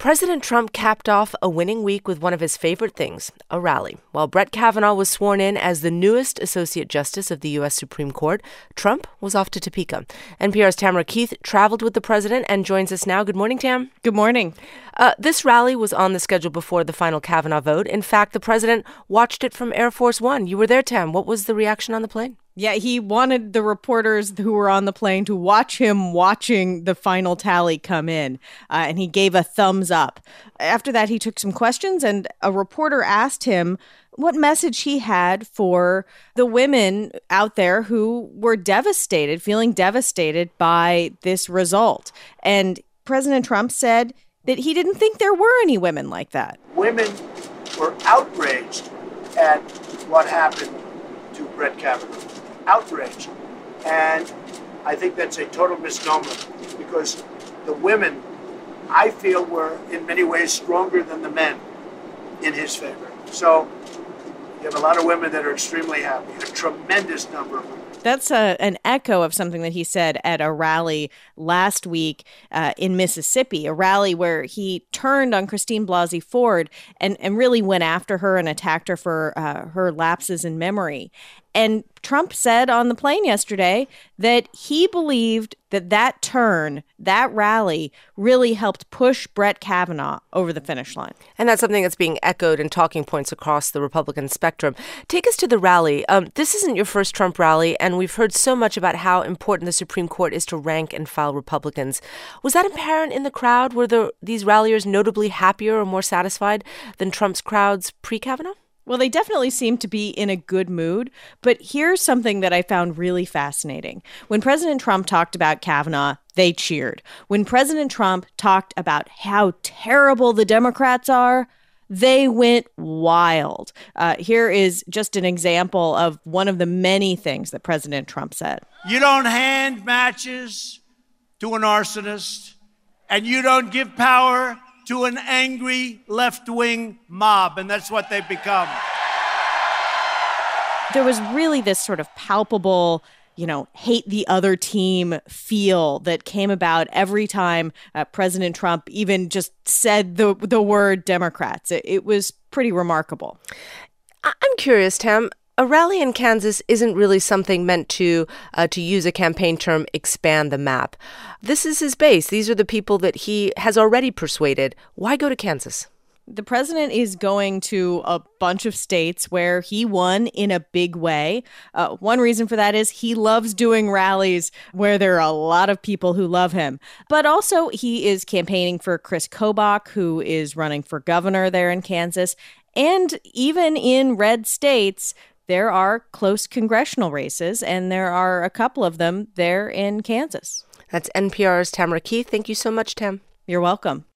President Trump capped off a winning week with one of his favorite things, a rally. While Brett Kavanaugh was sworn in as the newest Associate Justice of the U.S. Supreme Court, Trump was off to Topeka. NPR's Tamara Keith traveled with the president and joins us now. Good morning, Tam. Good morning. This rally was on the schedule before the final Kavanaugh vote. In fact, the president watched it from Air Force One. You were there, Tam. What was the reaction on the plane? Yeah, he wanted the reporters who were on the plane to watch him watching the final tally come in, and he gave a thumbs up. After that, he took some questions, and a reporter asked him what message he had for the women out there who were devastated, feeling devastated by this result. And President Trump said that he didn't think there were any women like that. Women were outraged at what happened to Brett Kavanaugh. Outraged. And I think that's a total misnomer because the women, I feel, were in many ways stronger than the men in his favor. So you have a lot of women that are extremely happy, a tremendous number of women. That's an echo of something that he said at a rally last week in Mississippi, a rally where he turned on Christine Blasey Ford and really went after her and attacked her for her lapses in memory. And Trump said on the plane yesterday that he believed that turn, that rally, really helped push Brett Kavanaugh over the finish line. And that's something that's being echoed in talking points across the Republican spectrum. Take us to the rally. This isn't your first Trump rally, and we've heard so much about how important the Supreme Court is to rank and file Republicans. Was that apparent in the crowd? Were these ralliers notably happier or more satisfied than Trump's crowds pre-Kavanaugh? Well, they definitely seem to be in a good mood, but here's something that I found really fascinating. When President Trump talked about Kavanaugh, they cheered. When President Trump talked about how terrible the Democrats are, they went wild. Here is just an example of one of the many things that President Trump said. You don't hand matches to an arsonist, and you don't give power to an angry left-wing mob, and that's what they've become. There was really this sort of palpable, hate the other team feel that came about every time President Trump even just said the word Democrats. It was pretty remarkable. I'm curious, Tam. A rally in Kansas isn't really something meant to use a campaign term, expand the map. This is his base. These are the people that he has already persuaded. Why go to Kansas? The president is going to a bunch of states where he won in a big way. One reason for that is he loves doing rallies where there are a lot of people who love him. But also he is campaigning for Chris Kobach, who is running for governor there in Kansas. And even in red states, there are close congressional races, and there are a couple of them there in Kansas. That's NPR's Tamara Keith. Thank you so much, Tam. You're welcome.